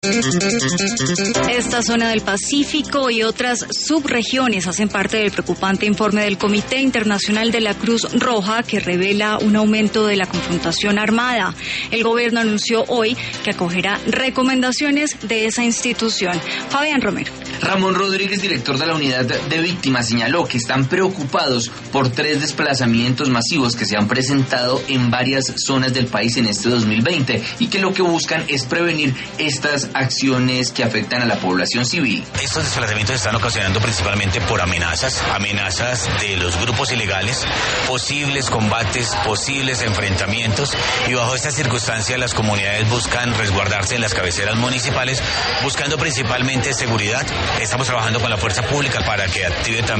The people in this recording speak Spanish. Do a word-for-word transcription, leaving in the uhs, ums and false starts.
Esta zona del Pacífico y otras subregiones hacen parte del preocupante informe del Comité Internacional de la Cruz Roja, que revela un aumento de la confrontación armada. El gobierno anunció hoy que acogerá recomendaciones de esa institución. Fabián Romero. Ramón Rodríguez, director de la unidad de víctimas, señaló que están preocupados por tres desplazamientos masivos que se han presentado en varias zonas del país en este dos mil veinte y que lo que buscan es prevenir estas acciones que afectan a la población civil. Estos desplazamientos se están ocasionando principalmente por amenazas, amenazas de los grupos ilegales, posibles combates, posibles enfrentamientos, y bajo esta circunstancia las comunidades buscan resguardarse en las cabeceras municipales, buscando principalmente seguridad. Estamos trabajando con la fuerza pública para que active también